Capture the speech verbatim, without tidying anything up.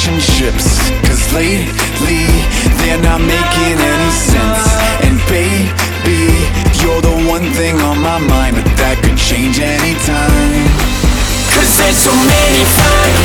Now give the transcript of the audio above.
relationships, cause lately they're not making any sense. And baby, you're the one thing on my mind, but that could change anytime. Cause there's so many fine